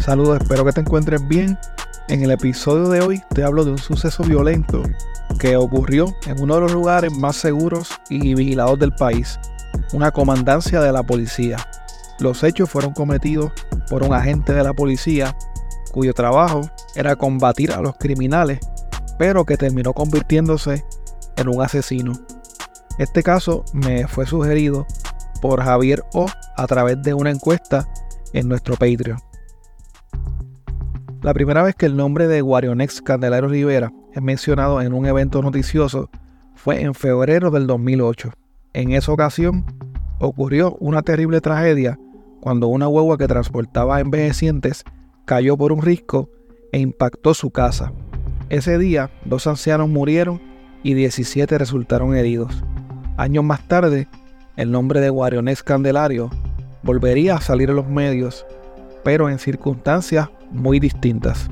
Saludos, espero que te encuentres bien. En el episodio de hoy te hablo de un suceso violento que ocurrió en uno de los lugares más seguros y vigilados del país, una comandancia de la policía. Los hechos fueron cometidos por un agente de la policía cuyo trabajo era combatir a los criminales, pero que terminó convirtiéndose en un asesino. Este caso me fue sugerido por Javier O a través de una encuesta en nuestro Patreon. La primera vez que el nombre de Guarionex Candelario Rivera es mencionado en un evento noticioso fue en febrero del 2008. En esa ocasión ocurrió una terrible tragedia cuando una guagua que transportaba envejecientes cayó por un risco e impactó su casa. Ese día 2 ancianos murieron y 17 resultaron heridos. Años más tarde, el nombre de Guarionex Candelario volvería a salir en los medios, pero en circunstancias muy distintas.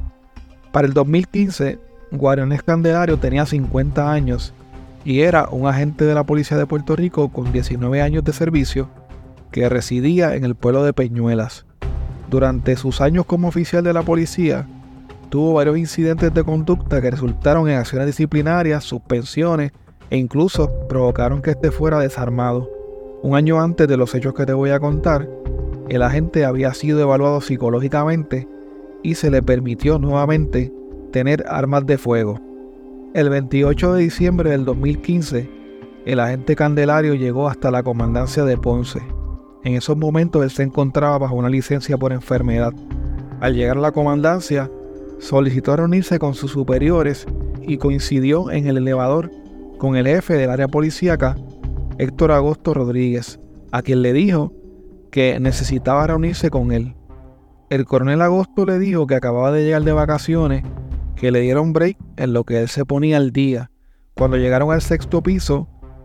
Para el 2015, Guarionex Candelario tenía 50 años y era un agente de la policía de Puerto Rico con 19 años de servicio que residía en el pueblo de Peñuelas. Durante sus años como oficial de la policía, tuvo varios incidentes de conducta que resultaron en acciones disciplinarias, suspensiones e incluso provocaron que este fuera desarmado. Un año antes de los hechos que te voy a contar, el agente había sido evaluado psicológicamente y se le permitió nuevamente tener armas de fuego. El 28 de diciembre del 2015, el agente Candelario llegó hasta la comandancia de Ponce. En esos momentos él se encontraba bajo una licencia por enfermedad. Al llegar a la comandancia, solicitó reunirse con sus superiores y coincidió en el elevador con el jefe del área policíaca, Héctor Agosto Rodríguez, a quien le dijo que necesitaba reunirse con él. El coronel Agosto le dijo que acababa de llegar de vacaciones, que le dieron break en lo que él se ponía al día. Cuando llegaron al 6º piso,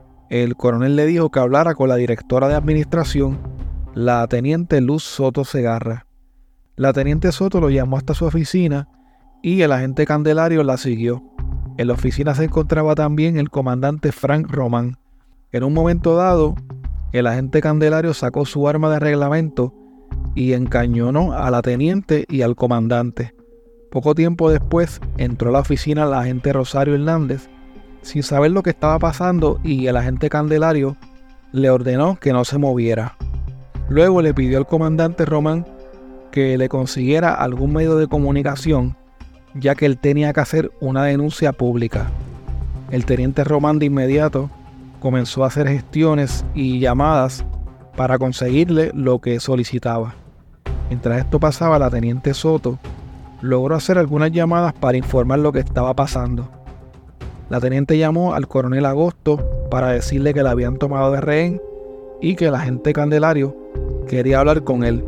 el coronel le dijo que hablara con la directora de administración, la teniente Luz Soto Segarra. La teniente Soto lo llamó hasta su oficina y el agente Candelario la siguió. En la oficina se encontraba también el comandante Frank Román. En un momento dado, el agente Candelario sacó su arma de reglamento y encañonó a la teniente y al comandante. Poco tiempo después entró a la oficina la agente Rosario Hernández sin saber lo que estaba pasando y el agente Candelario le ordenó que no se moviera. Luego le pidió al comandante Román que le consiguiera algún medio de comunicación, ya que él tenía que hacer una denuncia pública. El teniente Román de inmediato comenzó a hacer gestiones y llamadas para conseguirle lo que solicitaba. Mientras esto pasaba, la teniente Soto logró hacer algunas llamadas para informar lo que estaba pasando. La teniente llamó al coronel Agosto para decirle que la habían tomado de rehén y que el agente Candelario quería hablar con él.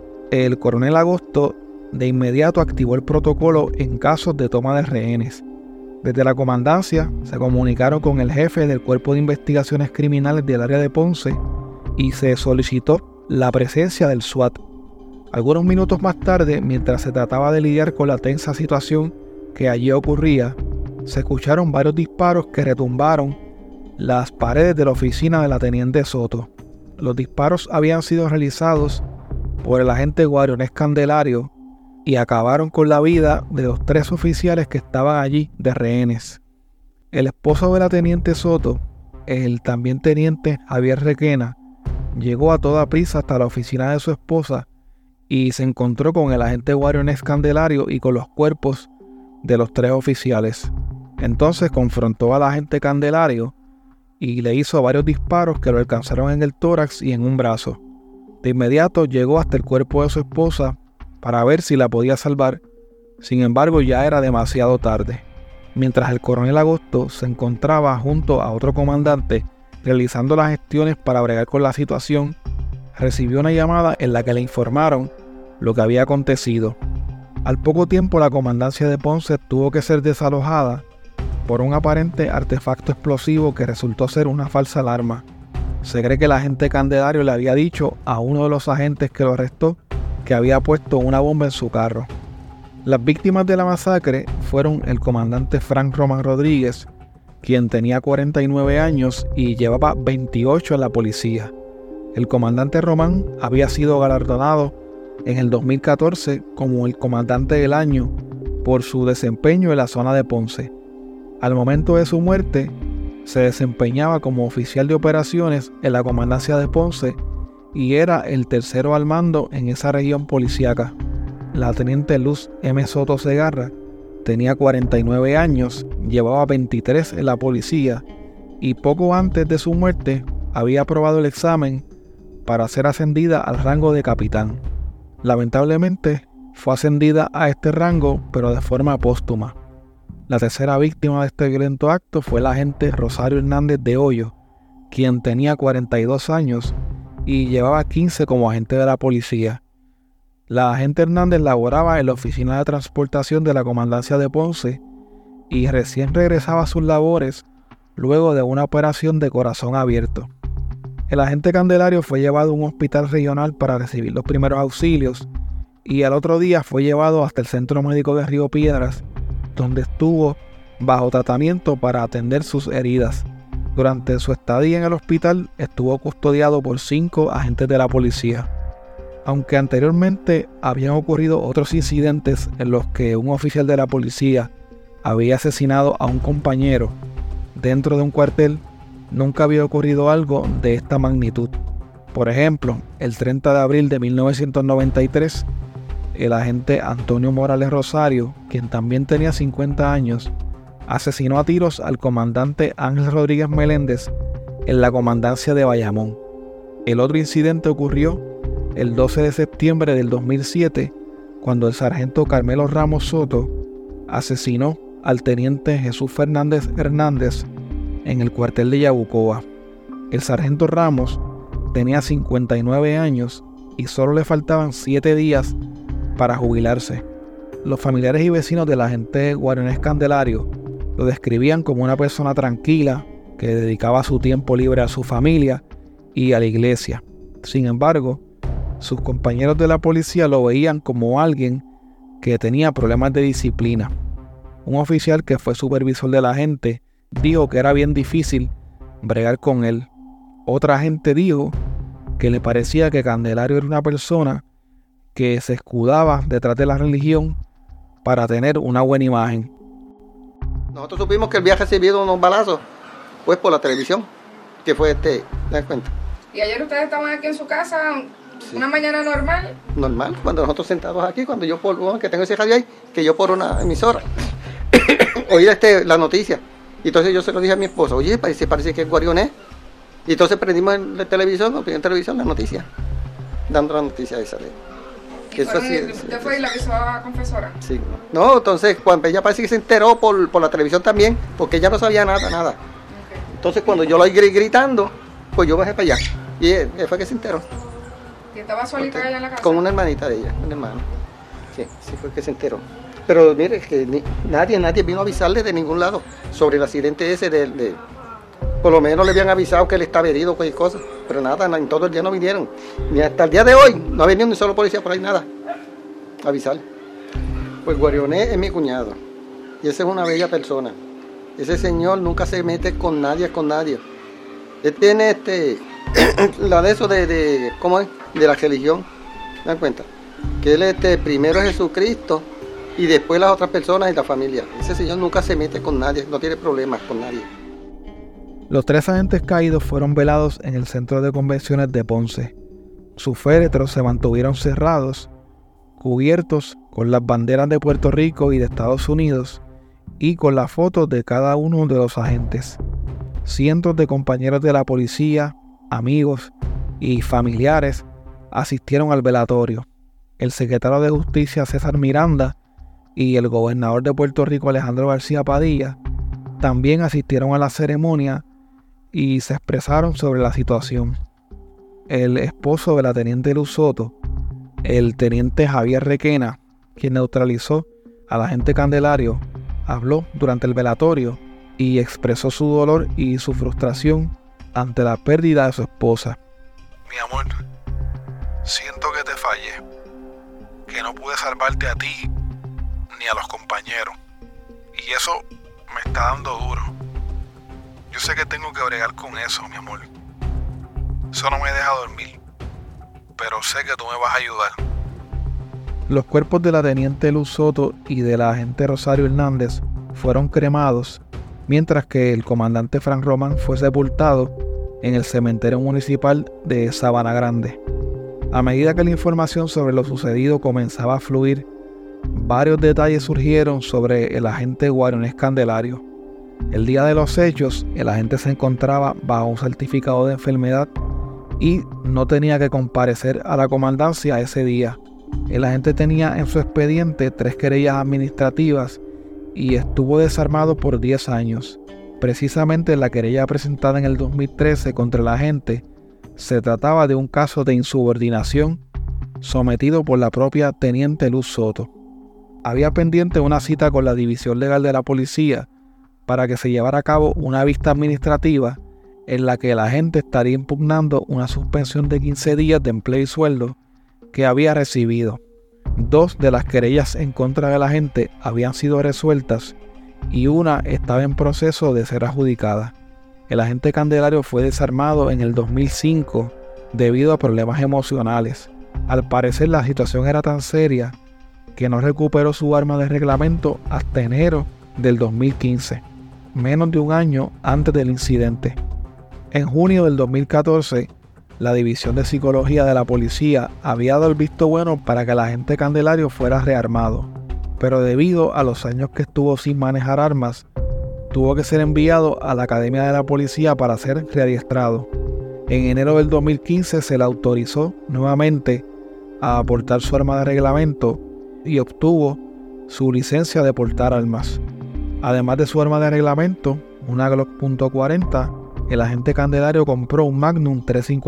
El coronel Agosto de inmediato activó el protocolo en casos de toma de rehenes. Desde la comandancia se comunicaron con el jefe del Cuerpo de Investigaciones Criminales del área de Ponce y se solicitó la presencia del SWAT. Algunos minutos más tarde, mientras se trataba de lidiar con la tensa situación que allí ocurría, se escucharon varios disparos que retumbaron las paredes de la oficina de la teniente Soto. Los disparos habían sido realizados por el agente Guarionex Candelario y acabaron con la vida de los 3 oficiales que estaban allí de rehenes. El esposo de la teniente Soto, el también teniente Javier Requena, llegó a toda prisa hasta la oficina de su esposa y se encontró con el agente Guarionex Candelario y con los cuerpos de los 3 oficiales. Entonces confrontó al agente Candelario y le hizo varios disparos que lo alcanzaron en el tórax y en un brazo. De inmediato llegó hasta el cuerpo de su esposa para ver si la podía salvar. Sin embargo, ya era demasiado tarde. Mientras el coronel Agosto se encontraba junto a otro comandante realizando las gestiones para bregar con la situación, recibió una llamada en la que le informaron lo que había acontecido. Al poco tiempo, la comandancia de Ponce tuvo que ser desalojada por un aparente artefacto explosivo que resultó ser una falsa alarma. Se cree que el agente Candelario le había dicho a uno de los agentes que lo arrestó que había puesto una bomba en su carro. Las víctimas de la masacre fueron el comandante Frank Román Rodríguez, quien tenía 49 años y llevaba 28 en la policía. El comandante Román había sido galardonado en el 2014 como el comandante del año por su desempeño en la zona de Ponce. Al momento de su muerte, se desempeñaba como oficial de operaciones en la comandancia de Ponce y era el tercero al mando en esa región policíaca. La teniente Luz M. Soto Segarra tenía 49 años, llevaba 23 en la policía y poco antes de su muerte había aprobado el examen para ser ascendida al rango de capitán. Lamentablemente, fue ascendida a este rango, pero de forma póstuma. La tercera víctima de este violento acto fue el agente Rosario Hernández de Hoyo, quien tenía 42 años y llevaba 15 como agente de la policía. La agente Hernández laboraba en la oficina de transportación de la comandancia de Ponce y recién regresaba a sus labores luego de una operación de corazón abierto. El agente Candelario fue llevado a un hospital regional para recibir los primeros auxilios y al otro día fue llevado hasta el Centro Médico de Río Piedras, donde estuvo bajo tratamiento para atender sus heridas. Durante su estadía en el hospital estuvo custodiado por 5 agentes de la policía. Aunque anteriormente habían ocurrido otros incidentes en los que un oficial de la policía había asesinado a un compañero dentro de un cuartel, nunca había ocurrido algo de esta magnitud. Por ejemplo, el 30 de abril de 1993, el agente Antonio Morales Rosario, quien también tenía 50 años, asesinó a tiros al comandante Ángel Rodríguez Meléndez en la comandancia de Bayamón. El otro incidente ocurrió el 12 de septiembre del 2007, cuando el sargento Carmelo Ramos Soto asesinó al teniente Jesús Fernández Hernández en el cuartel de Yabucoa. El sargento Ramos tenía 59 años y solo le faltaban 7 días para jubilarse. Los familiares y vecinos del agente Guarionex Candelario lo describían como una persona tranquila que dedicaba su tiempo libre a su familia y a la iglesia. Sin embargo, sus compañeros de la policía lo veían como alguien que tenía problemas de disciplina. Un oficial que fue supervisor de la agente dijo que era bien difícil bregar con él. Otra agente dijo que le parecía que Candelario era una persona que se escudaba detrás de la religión para tener una buena imagen. Nosotros supimos que él había recibido unos balazos, pues por la televisión, que fue ¿te das cuenta? ¿Y ayer ustedes estaban aquí en su casa, sí, una mañana normal? Normal, cuando nosotros sentados aquí, cuando yo por, que tengo ese radio ahí, que yo por una emisora, oí la noticia. Y entonces yo se lo dije a mi esposa, oye, parece que es Guarionex. Y entonces prendimos el televisor, nos pidió en televisión la noticia, dando la noticia esa de... ¿Y usted fue y la avisó a confesora? Sí. No, entonces cuando ella parece que se enteró por la televisión también, porque ella no sabía nada. Okay. Entonces cuando yo lo oí gritando, pues yo bajé para allá. Y él fue que se enteró. ¿Y estaba solita allá en la casa? Con una hermanita de ella, una hermana. Sí fue que se enteró. Pero mire, es que nadie vino a avisarle de ningún lado sobre el accidente ese por lo menos le habían avisado que él estaba herido, cualquier cosa, pero nada, en todo el día no vinieron. Ni hasta el día de hoy no ha venido ni solo policía por ahí, nada, a avisar. Pues Guarionex es mi cuñado, y esa es una bella persona. Ese señor nunca se mete con nadie. Él tiene la de eso ¿cómo es? De la religión, ¿se dan cuenta? Que él primero es Jesucristo, y después las otras personas y la familia. Ese señor nunca se mete con nadie, no tiene problemas con nadie. Los 3 agentes caídos fueron velados en el Centro de Convenciones de Ponce. Sus féretros se mantuvieron cerrados, cubiertos con las banderas de Puerto Rico y de Estados Unidos y con las fotos de cada uno de los agentes. Cientos de compañeros de la policía, amigos y familiares asistieron al velatorio. El secretario de Justicia César Miranda y el gobernador de Puerto Rico Alejandro García Padilla también asistieron a la ceremonia y se expresaron sobre la situación. El esposo de la teniente Luz Soto, el teniente Javier Requena, quien neutralizó al agente Candelario, habló durante el velatorio y expresó su dolor y su frustración ante la pérdida de su esposa. Mi amor, siento que te fallé, que no pude salvarte a ti ni a los compañeros, y eso me está dando duro. Yo sé que tengo que bregar con eso, mi amor. Eso no me deja dormir, pero sé que tú me vas a ayudar. Los cuerpos de la teniente Luz Soto y de la agente Rosario Hernández fueron cremados, mientras que el comandante Frank Román fue sepultado en el cementerio municipal de Sabana Grande. A medida que la información sobre lo sucedido comenzaba a fluir, varios detalles surgieron sobre el agente Guarionex Candelario. El día de los hechos, el agente se encontraba bajo un certificado de enfermedad y no tenía que comparecer a la comandancia ese día. El agente tenía en su expediente 3 querellas administrativas y estuvo desarmado por 10 años. Precisamente la querella presentada en el 2013 contra el agente se trataba de un caso de insubordinación sometido por la propia teniente Luz Soto. Había pendiente una cita con la División Legal de la Policía para que se llevara a cabo una vista administrativa en la que el agente estaría impugnando una suspensión de 15 días de empleo y sueldo que había recibido. 2 de las querellas en contra del agente habían sido resueltas y una estaba en proceso de ser adjudicada. El agente Candelario fue desarmado en el 2005 debido a problemas emocionales. Al parecer la situación era tan seria que no recuperó su arma de reglamento hasta enero del 2015, menos de un año antes del incidente. En junio del 2014, la División de Psicología de la Policía había dado el visto bueno para que el agente Candelario fuera rearmado, pero debido a los años que estuvo sin manejar armas, tuvo que ser enviado a la Academia de la Policía para ser readiestrado. En enero del 2015 se le autorizó nuevamente a aportar su arma de reglamento y obtuvo su licencia de portar armas. Además de su arma de reglamento, una Glock .40, el agente Candelario compró un Magnum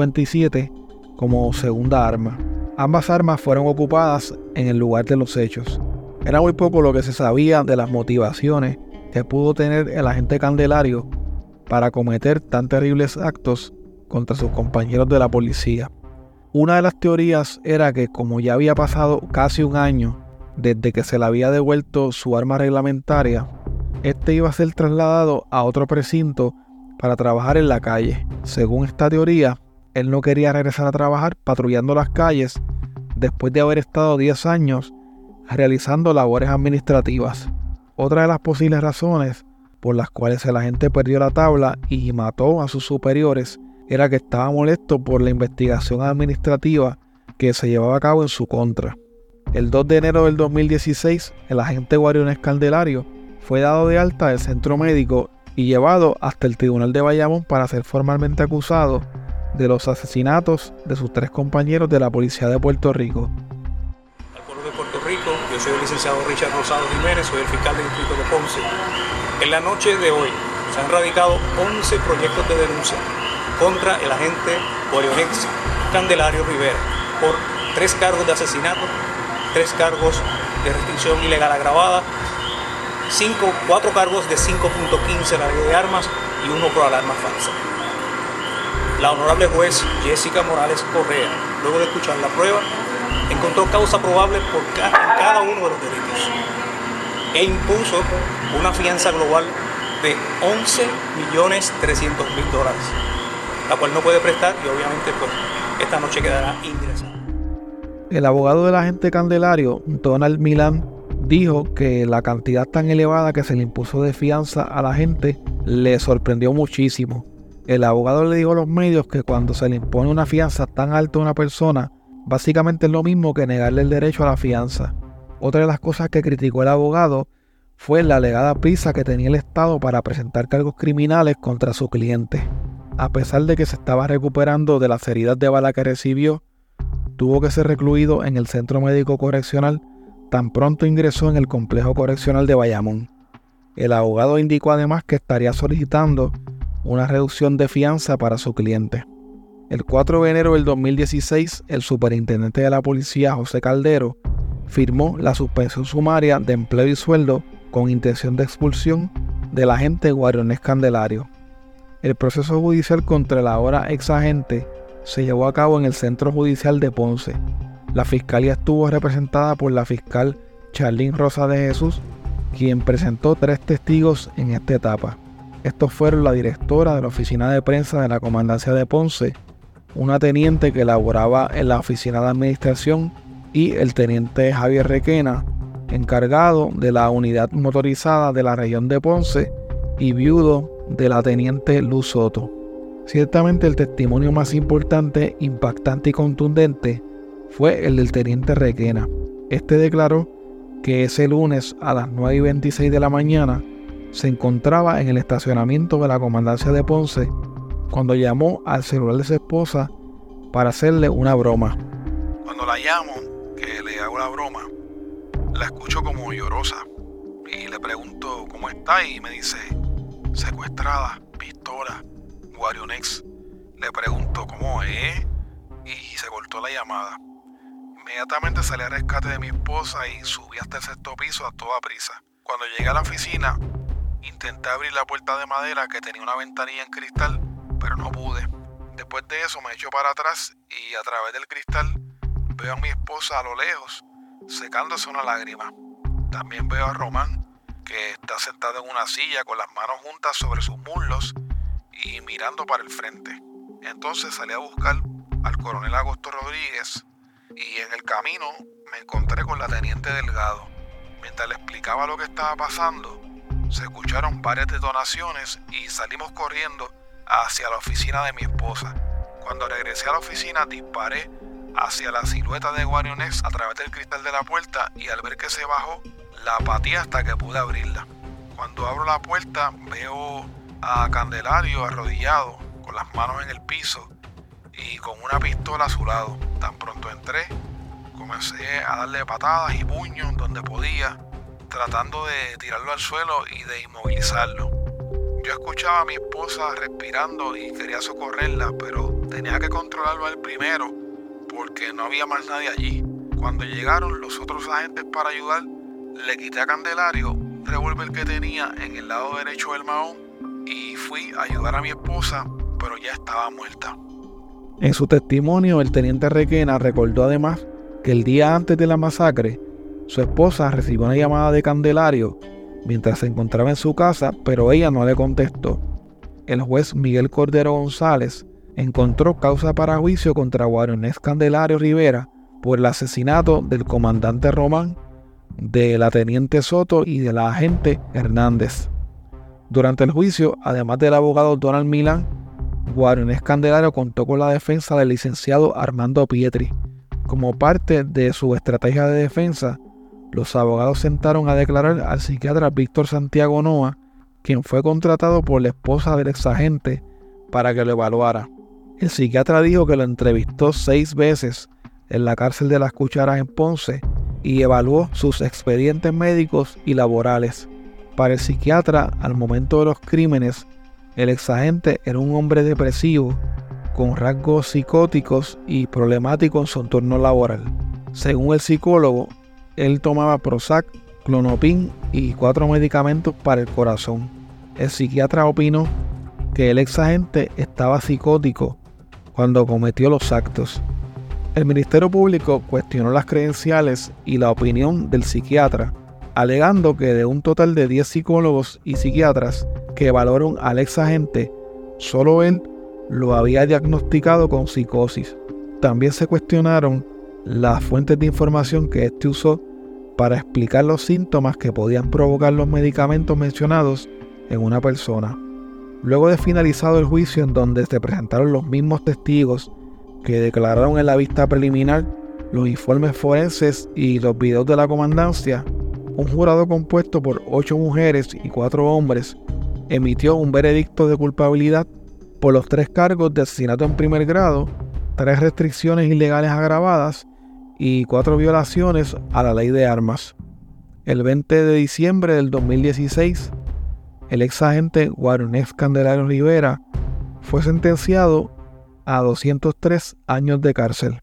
357 como segunda arma. Ambas armas fueron ocupadas en el lugar de los hechos. Era muy poco lo que se sabía de las motivaciones que pudo tener el agente Candelario para cometer tan terribles actos contra sus compañeros de la policía. Una de las teorías era que, como ya había pasado casi un año desde que se le había devuelto su arma reglamentaria, este iba a ser trasladado a otro precinto para trabajar en la calle. Según esta teoría, él no quería regresar a trabajar patrullando las calles después de haber estado 10 años realizando labores administrativas. Otra de las posibles razones por las cuales el agente perdió la tabla y mató a sus superiores era que estaba molesto por la investigación administrativa que se llevaba a cabo en su contra. El 2 de enero del 2016, el agente Guarionex Candelario fue dado de alta del centro médico y llevado hasta el Tribunal de Bayamón para ser formalmente acusado de los asesinatos de sus 3 compañeros de la Policía de Puerto Rico. Al pueblo de Puerto Rico, yo soy el licenciado Richard Rosado Jiménez, soy el fiscal del distrito de Ponce. En la noche de hoy se han radicado 11 proyectos de denuncia contra el agente Guarionex Candelario Rivera por 3 cargos de asesinato, 3 cargos de restricción ilegal agravada, 4 cargos de 5.15 la ley de armas y 1 por alarma falsa. La honorable juez Jessica Morales Correa, luego de escuchar la prueba, encontró causa probable por cada uno de los delitos e impuso una fianza global de $11.300.000, la cual no puede prestar y obviamente pues esta noche quedará ingresada. El abogado del agente Candelario, Donald Milán, dijo que la cantidad tan elevada que se le impuso de fianza a la gente le sorprendió muchísimo. El abogado le dijo a los medios que cuando se le impone una fianza tan alta a una persona, básicamente es lo mismo que negarle el derecho a la fianza. Otra de las cosas que criticó el abogado fue la alegada prisa que tenía el Estado para presentar cargos criminales contra su cliente. A pesar de que se estaba recuperando de las heridas de bala que recibió, tuvo que ser recluido en el Centro Médico Correccional tan pronto ingresó en el Complejo Correccional de Bayamón. El abogado indicó además que estaría solicitando una reducción de fianza para su cliente. El 4 de enero del 2016, el superintendente de la policía, José Caldero, firmó la suspensión sumaria de empleo y sueldo con intención de expulsión del agente Guarionex Candelario. El proceso judicial contra el ahora ex agente se llevó a cabo en el Centro Judicial de Ponce. La fiscalía estuvo representada por la fiscal Charlene Rosa de Jesús, quien presentó 3 testigos en esta etapa. Estos fueron la directora de la oficina de prensa de la comandancia de Ponce, una teniente que laboraba en la oficina de administración y el teniente Javier Requena, encargado de la unidad motorizada de la región de Ponce y viudo de la teniente Luz Soto. Ciertamente el testimonio más importante, impactante y contundente fue el del teniente Requena. Este declaró que ese lunes a las 9:26 de la mañana se encontraba en el estacionamiento de la comandancia de Ponce cuando llamó al celular de su esposa para hacerle una broma. Cuando la llamo, que le hago la broma, la escucho como llorosa y le pregunto cómo está y me dice secuestrada, pistola, Guarionex. Le pregunto cómo es y se cortó la llamada. Inmediatamente salí al rescate de mi esposa y subí hasta el 6º piso a toda prisa. Cuando llegué a la oficina, intenté abrir la puerta de madera que tenía una ventanilla en cristal, pero no pude. Después de eso me echo para atrás y a través del cristal veo a mi esposa a lo lejos, secándose una lágrima. También veo a Román, que está sentado en una silla con las manos juntas sobre sus muslos y mirando para el frente. Entonces salí a buscar al coronel Agosto Rodríguez y en el camino me encontré con la teniente Delgado. Mientras le explicaba lo que estaba pasando, se escucharon varias detonaciones y salimos corriendo hacia la oficina de mi esposa. Cuando regresé a la oficina disparé hacia la silueta de Guarionex a través del cristal de la puerta y al ver que se bajó, la pateé hasta que pude abrirla. Cuando abro la puerta veo a Candelario arrodillado con las manos en el piso y con una pistola a su lado. Tan pronto entré, comencé a darle patadas y puños donde podía, tratando de tirarlo al suelo y de inmovilizarlo. Yo escuchaba a mi esposa respirando y quería socorrerla, pero tenía que controlarlo a él primero porque no había más nadie allí. Cuando llegaron los otros agentes para ayudar, le quité a Candelario un revólver que tenía en el lado derecho del mahón y fui a ayudar a mi esposa, pero ya estaba muerta. En su testimonio, el teniente Requena recordó además que el día antes de la masacre, su esposa recibió una llamada de Candelario mientras se encontraba en su casa, pero ella no le contestó. El juez Miguel Cordero González encontró causa para juicio contra Guarionex Candelario Rivera por el asesinato del comandante Román, de la teniente Soto y de la agente Hernández. Durante el juicio, además del abogado Donald Milán, Guarionex Candelario contó con la defensa del licenciado Armando Pietri. Como parte de su estrategia de defensa, los abogados sentaron a declarar al psiquiatra Víctor Santiago Noa, quien fue contratado por la esposa del exagente para que lo evaluara. El psiquiatra dijo que lo entrevistó 6 veces en la cárcel de Las Cucharas en Ponce y evaluó sus expedientes médicos y laborales. Para el psiquiatra, al momento de los crímenes, el exagente era un hombre depresivo, con rasgos psicóticos y problemático en su entorno laboral. Según el psicólogo, él tomaba Prozac, Clonopin y 4 medicamentos para el corazón. El psiquiatra opinó que el exagente estaba psicótico cuando cometió los actos. El Ministerio Público cuestionó las credenciales y la opinión del psiquiatra, alegando que de un total de 10 psicólogos y psiquiatras que evaluaron al exagente, solo él lo había diagnosticado con psicosis. También se cuestionaron las fuentes de información que éste usó para explicar los síntomas que podían provocar los medicamentos mencionados en una persona. Luego de finalizado el juicio, en donde se presentaron los mismos testigos que declararon en la vista preliminar, los informes forenses y los videos de la comandancia, un jurado compuesto por 8 mujeres y 4 hombres emitió un veredicto de culpabilidad por los 3 cargos de asesinato en primer grado, 3 restricciones ilegales agravadas y 4 violaciones a la ley de armas. El 20 de diciembre del 2016, el exagente Guarionex Candelario Rivera fue sentenciado a 203 años de cárcel.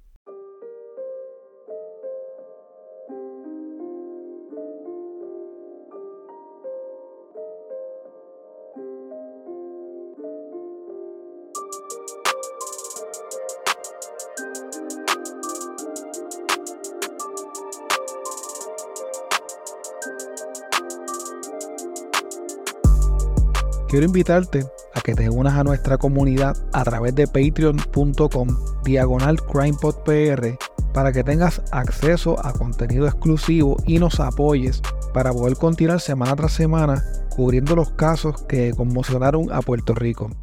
Quiero invitarte a que te unas a nuestra comunidad a través de patreon.com/CrimePodPR para que tengas acceso a contenido exclusivo y nos apoyes para poder continuar semana tras semana cubriendo los casos que conmocionaron a Puerto Rico.